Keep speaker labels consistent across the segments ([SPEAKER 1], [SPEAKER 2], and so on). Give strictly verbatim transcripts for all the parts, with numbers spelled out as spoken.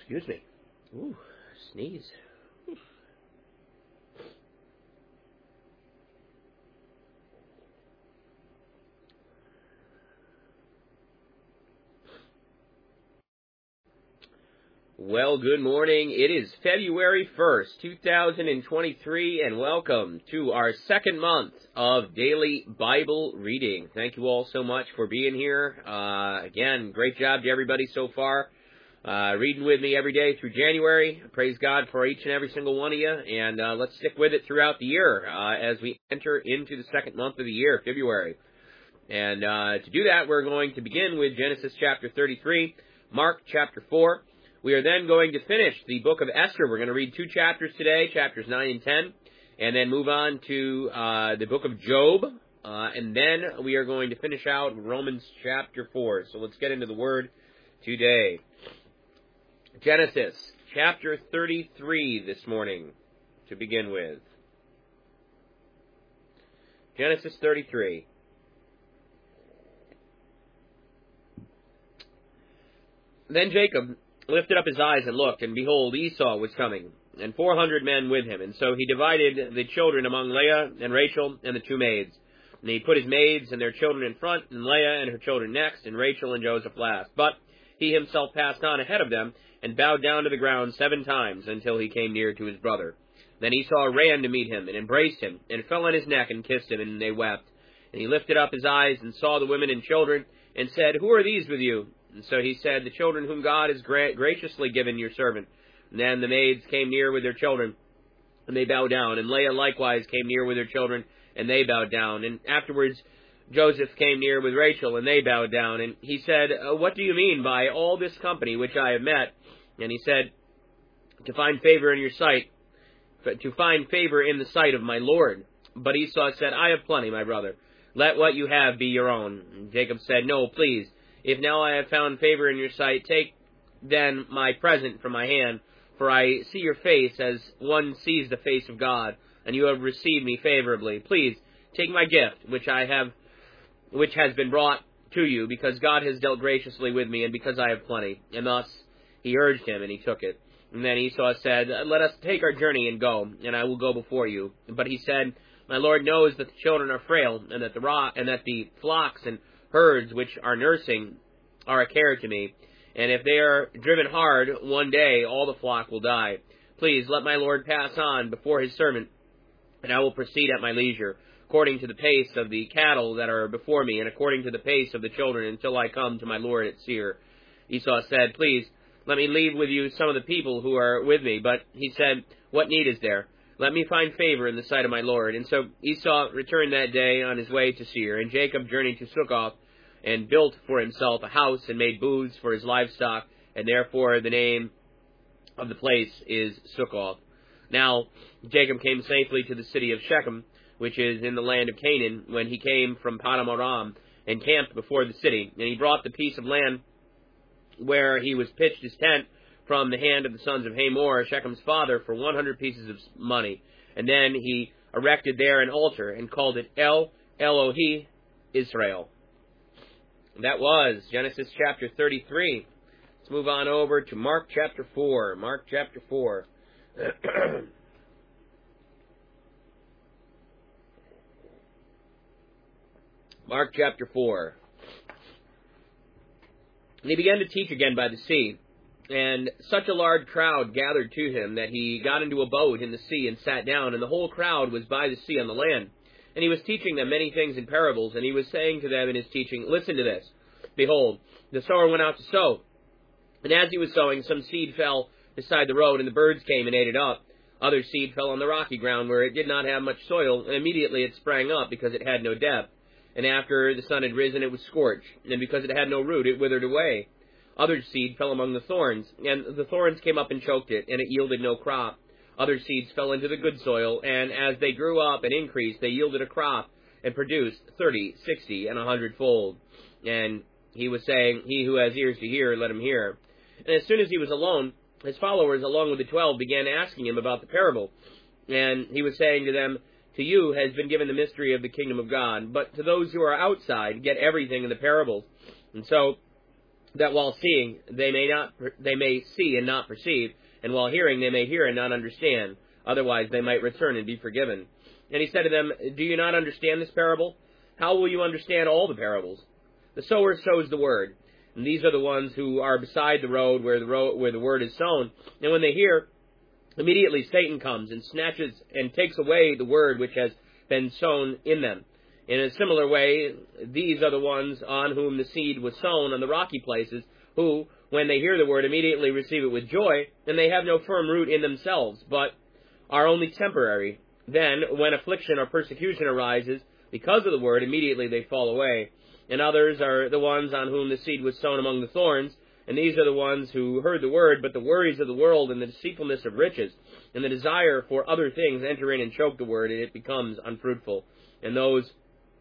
[SPEAKER 1] Excuse me. Ooh, sneeze. Well, good morning. It is February first, two thousand twenty-three, and welcome to our second month of daily Bible reading. Thank you all so much for being here. Uh, again, great job to everybody so far. Uh, reading with me every day through January. Praise God for each and every single one of you, and uh, let's stick with it throughout the year uh, as we enter into the second month of the year, February. And uh, to do that, we're going to begin with Genesis chapter thirty-three, Mark chapter four. We are then going to finish the book of Esther. We're going to read two chapters today, chapters nine and ten, and then move on to uh, the book of Job, uh, and then we are going to finish out Romans chapter four. So let's get into the Word today. Genesis chapter thirty-three this morning to begin with. Genesis thirty-three. Then Jacob lifted up his eyes and looked, and behold, Esau was coming, and four hundred men with him. And so he divided the children among Leah and Rachel and the two maids. And he put his maids and their children in front, and Leah and her children next, and Rachel and Joseph last. But he himself passed on ahead of them, and bowed down to the ground seven times, until he came near to his brother. Then Esau ran to meet him, and embraced him, and fell on his neck, and kissed him, and they wept. And he lifted up his eyes, and saw the women and children, and said, Who are these with you? And so he said, The children whom God has gra- graciously given your servant. And then the maids came near with their children, and they bowed down. And Leah likewise came near with her children, and they bowed down. And afterwards Joseph came near with Rachel, and they bowed down. And he said, What do you mean by all this company which I have met? And he said, To find favor in your sight, to find favor in the sight of my Lord. But Esau said, I have plenty, my brother. Let what you have be your own. And Jacob said, No, please. If now I have found favor in your sight, take then my present from my hand, for I see your face as one sees the face of God, and you have received me favorably. Please take my gift, which I have, which has been brought to you, because God has dealt graciously with me, and because I have plenty. And thus he urged him, and he took it. And then Esau said, Let us take our journey and go, and I will go before you. But he said, My Lord knows that the children are frail, and that the rock, and that the flocks and herds which are nursing are a care to me. And if they are driven hard, one day all the flock will die. Please let my Lord pass on before his servant, and I will proceed at my leisure, according to the pace of the cattle that are before me, and according to the pace of the children, until I come to my Lord at Seir. Esau said, Please let me leave with you some of the people who are with me. But he said, What need is there? Let me find favor in the sight of my Lord. And so Esau returned that day on his way to Seir, and Jacob journeyed to Succoth, and built for himself a house, and made booths for his livestock, and therefore the name of the place is Succoth. Now Jacob came safely to the city of Shechem, which is in the land of Canaan, when he came from Padam Aram, and camped before the city. And he brought the piece of land where he was pitched his tent from the hand of the sons of Hamor, Shechem's father, for one hundred pieces of money. And then he erected there an altar, and called it El Elohi Israel. That was Genesis chapter thirty-three. Let's move on over to Mark chapter four. Mark chapter four. Mark chapter four. And he began to teach again by the sea, and such a large crowd gathered to him that he got into a boat in the sea and sat down, and the whole crowd was by the sea on the land. And he was teaching them many things in parables, and he was saying to them in his teaching, Listen to this. Behold, the sower went out to sow. And as he was sowing, some seed fell beside the road, and the birds came and ate it up. Other seed fell on the rocky ground, where it did not have much soil, and immediately it sprang up, because it had no depth. And after the sun had risen, it was scorched, and because it had no root, it withered away. Other seed fell among the thorns, and the thorns came up and choked it, and it yielded no crop. Other seeds fell into the good soil, and as they grew up and increased, they yielded a crop, and produced thirty, sixty, and a hundredfold. And he was saying, He who has ears to hear, let him hear. And as soon as he was alone, his followers, along with the twelve, began asking him about the parable. And he was saying to them, To you has been given the mystery of the kingdom of God, but to those who are outside, get everything in the parables. And so that while seeing they may not they may see and not perceive, and while hearing they may hear and not understand, otherwise they might return and be forgiven. And he said to them, Do you not understand this parable? How will you understand all the parables? The sower sows the word, and these are the ones who are beside the road where the road where the word is sown. And when they hear, immediately Satan comes and snatches and takes away the word which has been sown in them. In a similar way, these are the ones on whom the seed was sown on the rocky places, who, when they hear the word, immediately receive it with joy, and they have no firm root in themselves, but are only temporary. Then, when affliction or persecution arises, because of the word, immediately they fall away. And others are the ones on whom the seed was sown among the thorns, and these are the ones who heard the word, but the worries of the world and the deceitfulness of riches and the desire for other things enter in and choke the word, and it becomes unfruitful. And those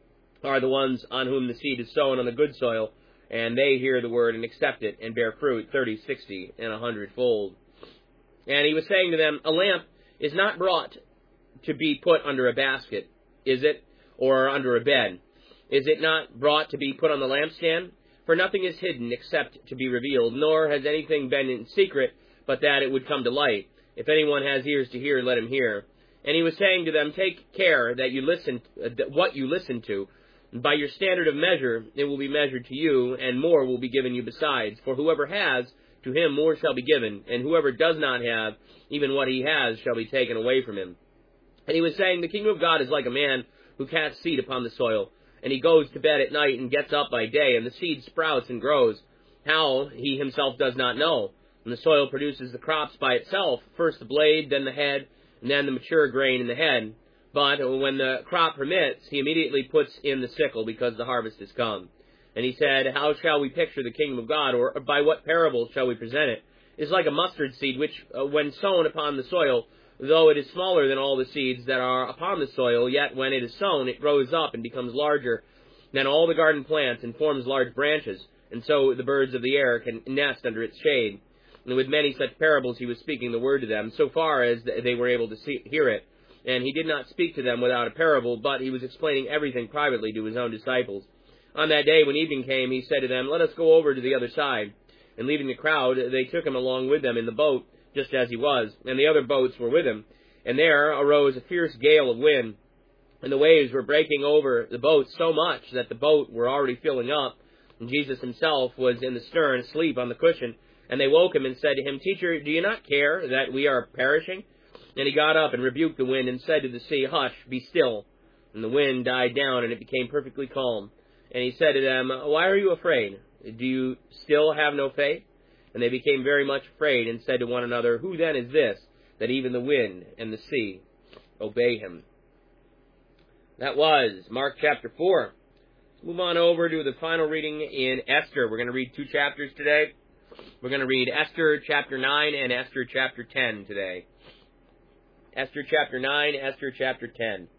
[SPEAKER 1] are the ones on whom the seed is sown on the good soil, and they hear the word and accept it and bear fruit thirty, sixty, and a hundredfold. And he was saying to them, A lamp is not brought to be put under a basket, is it, or under a bed? Is it not brought to be put on the lampstand? For nothing is hidden except to be revealed, nor has anything been in secret, but that it would come to light. If anyone has ears to hear, let him hear. And he was saying to them, Take care that you listen, uh, what you listen to. By your standard of measure, it will be measured to you, and more will be given you besides. For whoever has, to him more shall be given, and whoever does not have, even what he has shall be taken away from him. And he was saying, The kingdom of God is like a man who casts seed upon the soil, and he goes to bed at night and gets up by day, and the seed sprouts and grows. How, he himself does not know. And the soil produces the crops by itself, first the blade, then the head, and then the mature grain in the head. But when the crop permits, he immediately puts in the sickle, because the harvest is come. And he said, How shall we picture the kingdom of God, or by what parable shall we present it? It is like a mustard seed, which, uh, when sown upon the soil, though it is smaller than all the seeds that are upon the soil, yet when it is sown, it grows up and becomes larger than all the garden plants, and forms large branches. And so the birds of the air can nest under its shade. And with many such parables he was speaking the word to them, so far as they were able to see, hear it. And he did not speak to them without a parable, but he was explaining everything privately to his own disciples. On that day, when evening came, he said to them, Let us go over to the other side. And leaving the crowd, they took him along with them in the boat, just as he was, and the other boats were with him. And there arose a fierce gale of wind, and the waves were breaking over the boat so much that the boat were already filling up. And Jesus himself was in the stern, asleep on the cushion. And they woke him and said to him, Teacher, do you not care that we are perishing? And he got up and rebuked the wind and said to the sea, Hush, be still. And the wind died down, and it became perfectly calm. And he said to them, Why are you afraid? Do you still have no faith? And they became very much afraid, and said to one another, Who then is this, that even the wind and the sea obey him? That was Mark chapter four. Let's move on over to the final reading in Esther. We're going to read two chapters today. We're going to read Esther chapter nine and Esther chapter ten today. Esther chapter nine, Esther chapter ten.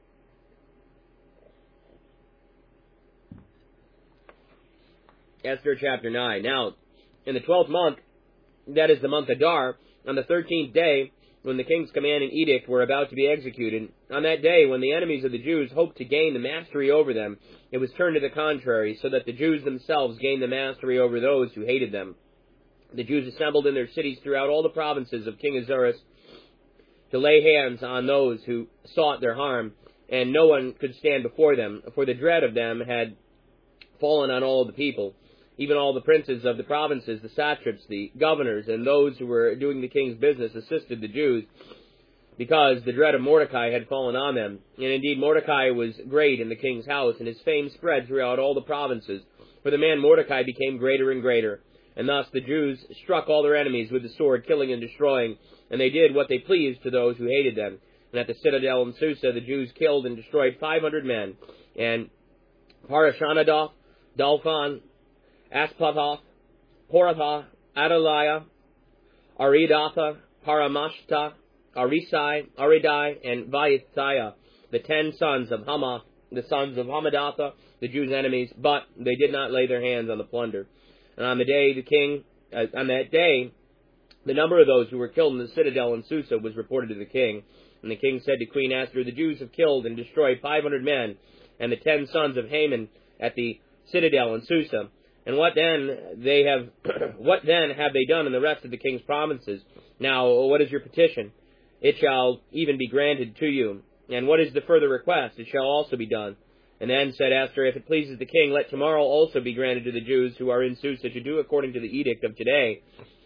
[SPEAKER 1] Esther chapter nine. Now, in the twelfth month, that is the month Adar, on the thirteenth day, when the king's command and edict were about to be executed, on that day when the enemies of the Jews hoped to gain the mastery over them, it was turned to the contrary, so that the Jews themselves gained the mastery over those who hated them. The Jews assembled in their cities throughout all the provinces of King Ahasuerus to lay hands on those who sought their harm, and no one could stand before them, for the dread of them had fallen on all the people. Even all the princes of the provinces, the satraps, the governors, and those who were doing the king's business assisted the Jews, because the dread of Mordecai had fallen on them. And indeed Mordecai was great in the king's house, and his fame spread throughout all the provinces. For the man Mordecai became greater and greater. And thus the Jews struck all their enemies with the sword, killing and destroying, and they did what they pleased to those who hated them. And at the citadel in Susa the Jews killed and destroyed five hundred men, and Parashanadoth, Dalphon, Aspathoth, Poratha, Adaliah, Aridatha, Paramashta, Arisai, Aridai, and Vaithiah, the ten sons of Hamath, the sons of Hamadatha, the Jews' enemies, but they did not lay their hands on the plunder. And on the day the king, uh, on that day, the number of those who were killed in the citadel in Susa was reported to the king. And the king said to Queen Esther, The Jews have killed and destroyed five hundred men, and the ten sons of Haman at the citadel in Susa. And what then they have, what then have they done in the rest of the king's provinces? Now, what is your petition? It shall even be granted to you. And what is the further request? It shall also be done. And then said Esther, if it pleases the king, let tomorrow also be granted to the Jews who are in Susa to do according to the edict of today,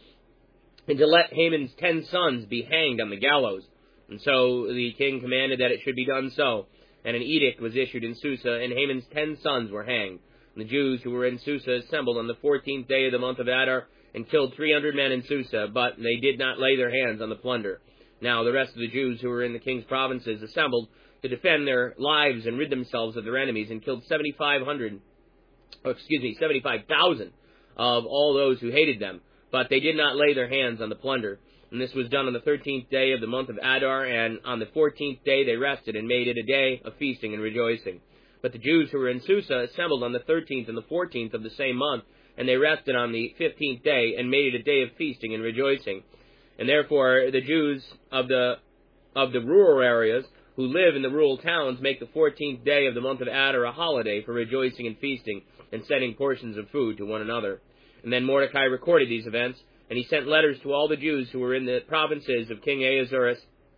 [SPEAKER 1] and to let Haman's ten sons be hanged on the gallows. And so the king commanded that it should be done so. And an edict was issued in Susa, and Haman's ten sons were hanged. And the Jews who were in Susa assembled on the fourteenth day of the month of Adar, and killed three hundred men in Susa, but they did not lay their hands on the plunder. Now the rest of the Jews who were in the king's provinces assembled to defend their lives and rid themselves of their enemies, and killed seventy-five hundred, oh, excuse me, seventy-five thousand of all those who hated them, but they did not lay their hands on the plunder. And this was done on the thirteenth day of the month of Adar, and on the fourteenth day they rested, and made it a day of feasting and rejoicing. But the Jews who were in Susa assembled on the thirteenth and the fourteenth of the same month, and they rested on the fifteenth day, and made it a day of feasting and rejoicing. And therefore the Jews of the of the rural areas who live in the rural towns make the fourteenth day of the month of Adar a holiday for rejoicing and feasting, and sending portions of food to one another. And then Mordecai recorded these events, and he sent letters to all the Jews who were in the provinces of King Ahasuerus,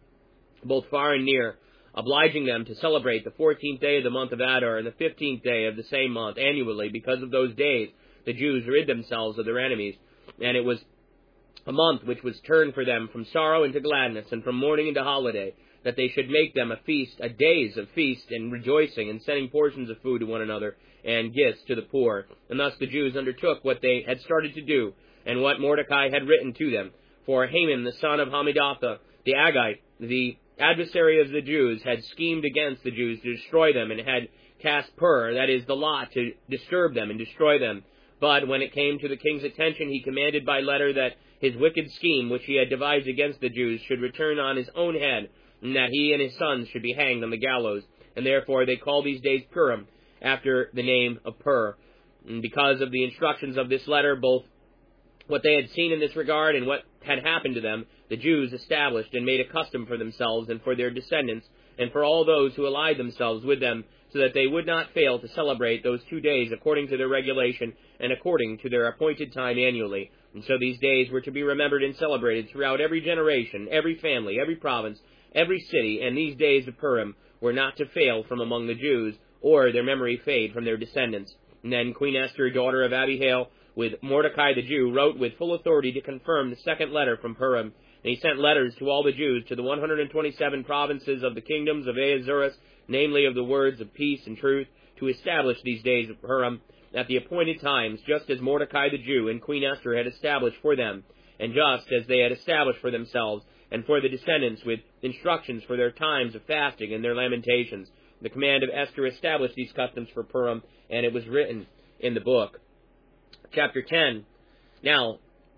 [SPEAKER 1] both far and near, obliging them to celebrate the fourteenth day of the month of Adar and the fifteenth day of the same month annually. Because of those days the Jews rid themselves of their enemies, and it was a month which was turned for them from sorrow into gladness, and from mourning into holiday, that they should make them a feast, a days of feast and rejoicing, and sending portions of food to one another, and gifts to the poor. And thus the Jews undertook what they had started to do, and what Mordecai had written to them. For Haman, the son of Hammedatha, the Agagite, the adversary of the Jews, had schemed against the Jews to destroy them, and had cast pur, that is, the lot, to disturb them and destroy them. But when it came to the king's attention, he commanded by letter that his wicked scheme, which he had devised against the Jews, should return on his own head, and that he and his sons should be hanged on the gallows. And therefore they call these days Purim, after the name of Pur. And because of the instructions of this letter, both what they had seen in this regard and what had happened to them, the Jews established and made a custom for themselves and for their descendants, and for all those who allied themselves with them, so that they would not fail to celebrate those two days according to their regulation and according to their appointed time annually. And so these days were to be remembered and celebrated throughout every generation, every family, every province, every city, and these days of Purim were not to fail from among the Jews, or their memory fade from their descendants. And then Queen Esther, daughter of Abihail, with Mordecai the Jew, wrote with full authority to confirm the second letter from Purim. And he sent letters to all the Jews, to the one hundred twenty-seven provinces of the kingdoms of Ahasuerus, namely of the words of peace and truth, to establish these days of Purim at the appointed times, just as Mordecai the Jew and Queen Esther had established for them, and just as they had established for themselves, and for the descendants, with instructions for their times of fasting and their lamentations. The command of Esther established these customs for Purim, and it was written in the book. Chapter ten. Now,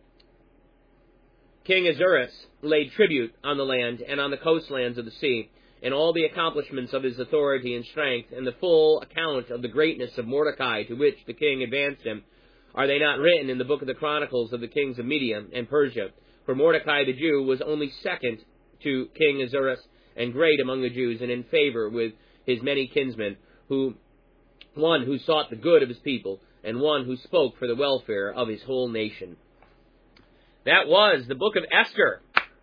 [SPEAKER 1] King Ahasuerus laid tribute on the land and on the coastlands of the sea, and all the accomplishments of his authority and strength, and the full account of the greatness of Mordecai, to which the king advanced him, are they not written in the book of the Chronicles of the kings of Media and Persia? For Mordecai the Jew was only second to King Ahasuerus, and great among the Jews, and in favor with his many kinsmen, who one who sought the good of his people, and one who spoke for the welfare of his whole nation. That was the book of Esther.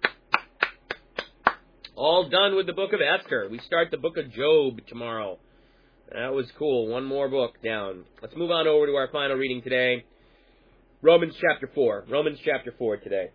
[SPEAKER 1] All done with the book of Esther. We start the book of Job tomorrow. That was cool. One more book down. Let's move on over to our final reading today. Romans chapter four. Romans chapter four today.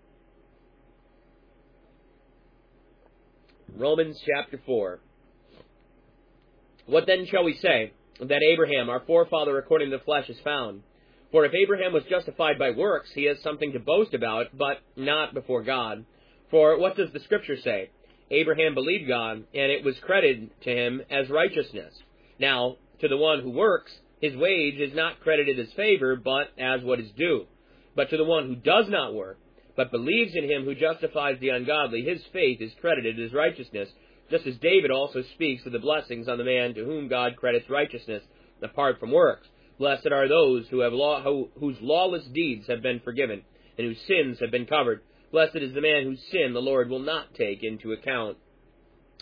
[SPEAKER 1] Romans chapter four. What then shall we say? That Abraham, our forefather according to the flesh, is found. For if Abraham was justified by works, he has something to boast about, but not before God. For what does the Scripture say? Abraham believed God, and it was credited to him as righteousness. Now, to the one who works, his wage is not credited as favor, but as what is due. But to the one who does not work, but believes in him who justifies the ungodly, his faith is credited as righteousness, just as David also speaks of the blessings on the man to whom God credits righteousness, apart from works. Blessed are those who have law, who, whose lawless deeds have been forgiven, and whose sins have been covered. Blessed is the man whose sin the Lord will not take into account.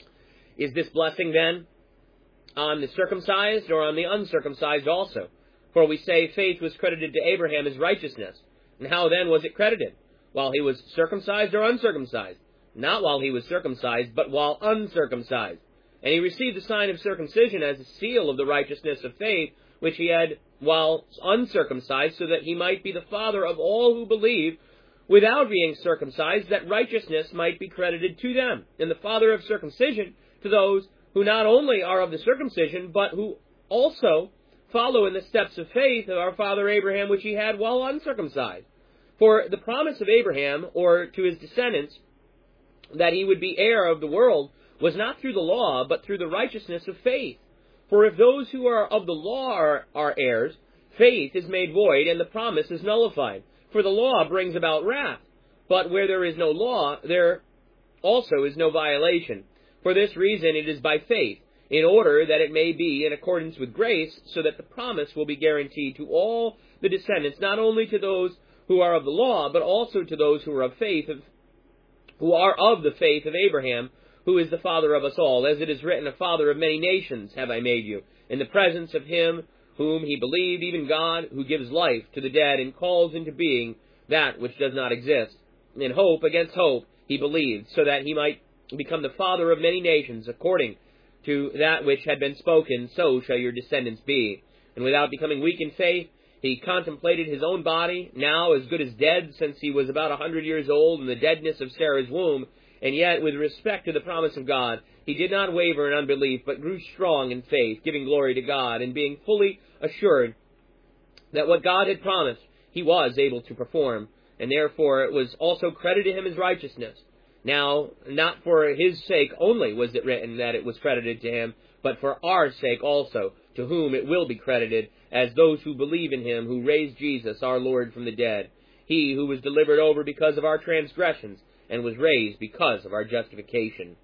[SPEAKER 1] Is this blessing, then, on the circumcised or on the uncircumcised also? For we say faith was credited to Abraham as righteousness. And how then was it credited? While he was circumcised or uncircumcised? Not while he was circumcised, but while uncircumcised. And he received the sign of circumcision as a seal of the righteousness of faith, which he had while uncircumcised, so that he might be the father of all who believe, without being circumcised, that righteousness might be credited to them, and the father of circumcision to those who not only are of the circumcision, but who also follow in the steps of faith of our father Abraham, which he had while uncircumcised. For the promise of Abraham, or to his descendants, that he would be heir of the world, was not through the law, but through the righteousness of faith. For if those who are of the law are, are heirs, faith is made void, and the promise is nullified. For the law brings about wrath. But where there is no law, there also is no violation. For this reason it is by faith, in order that it may be in accordance with grace, so that the promise will be guaranteed to all the descendants, not only to those who are of the law, but also to those who are of faith, of, who are of the faith of Abraham, who is the father of us all. As it is written, a father of many nations have I made you, in the presence of him whom he believed, even God, who gives life to the dead and calls into being that which does not exist. In hope against hope he believed, so that he might become the father of many nations, according to that which had been spoken, so shall your descendants be. And without becoming weak in faith, he contemplated his own body, now as good as dead, since he was about a hundred years old, in the deadness of Sarah's womb. And yet, with respect to the promise of God, he did not waver in unbelief, but grew strong in faith, giving glory to God, and being fully assured that what God had promised, he was able to perform. And therefore it was also credited to him as righteousness. Now, not for his sake only was it written that it was credited to him, but for our sake also, to whom it will be credited, as those who believe in him, who raised Jesus, our Lord, from the dead. He who was delivered over because of our transgressions, and was raised because of our justification.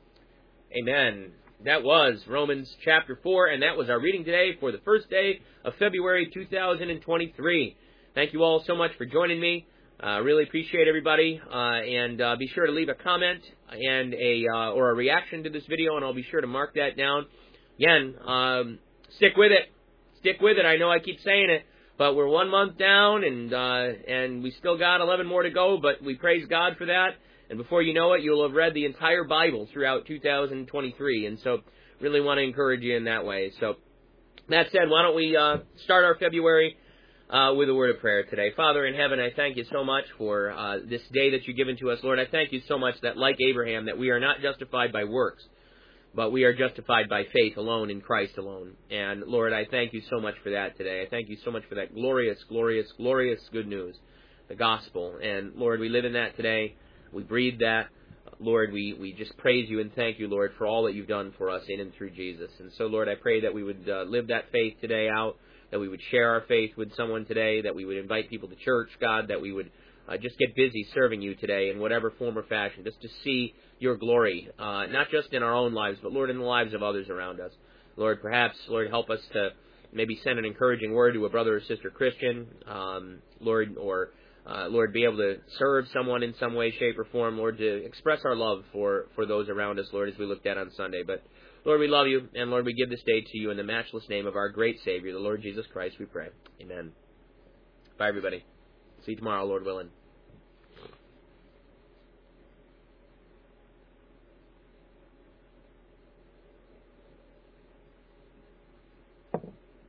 [SPEAKER 1] Amen. That was Romans chapter four, and that was our reading today for the first day of February two thousand twenty-three. Thank you all so much for joining me. I uh, really appreciate everybody, uh, and uh, be sure to leave a comment and a uh, or a reaction to this video, and I'll be sure to mark that down. Again, um, stick with it. Stick with it. I know I keep saying it, but we're one month down, and uh, and we still got eleven more to go, but we praise God for that. And before you know it, you'll have read the entire Bible throughout two thousand twenty-three, and so really want to encourage you in that way. So that said, why don't we uh, start our February uh, with a word of prayer today. Father in heaven, I thank you so much for uh, this day that you've given to us. Lord, I thank you so much that, like Abraham, that we are not justified by works, but we are justified by faith alone in Christ alone. And Lord, I thank you so much for that today. I thank you so much for that glorious, glorious, glorious good news, the gospel. And Lord, we live in that today. We breathe that. Lord, we, we just praise you and thank you, Lord, for all that you've done for us in and through Jesus. And so, Lord, I pray that we would uh, live that faith today out, that we would share our faith with someone today, that we would invite people to church, God, that we would uh, just get busy serving you today in whatever form or fashion, just to see your glory, uh, not just in our own lives, but, Lord, in the lives of others around us. Lord, perhaps, Lord, help us to maybe send an encouraging word to a brother or sister Christian, um, Lord, or Uh, Lord, be able to serve someone in some way, shape, or form, Lord, to express our love for, for those around us, Lord, as we looked at on Sunday. But, Lord, we love you, and, Lord, we give this day to you in the matchless name of our great Savior, the Lord Jesus Christ, we pray. Amen. Bye, everybody. See you tomorrow, Lord willing.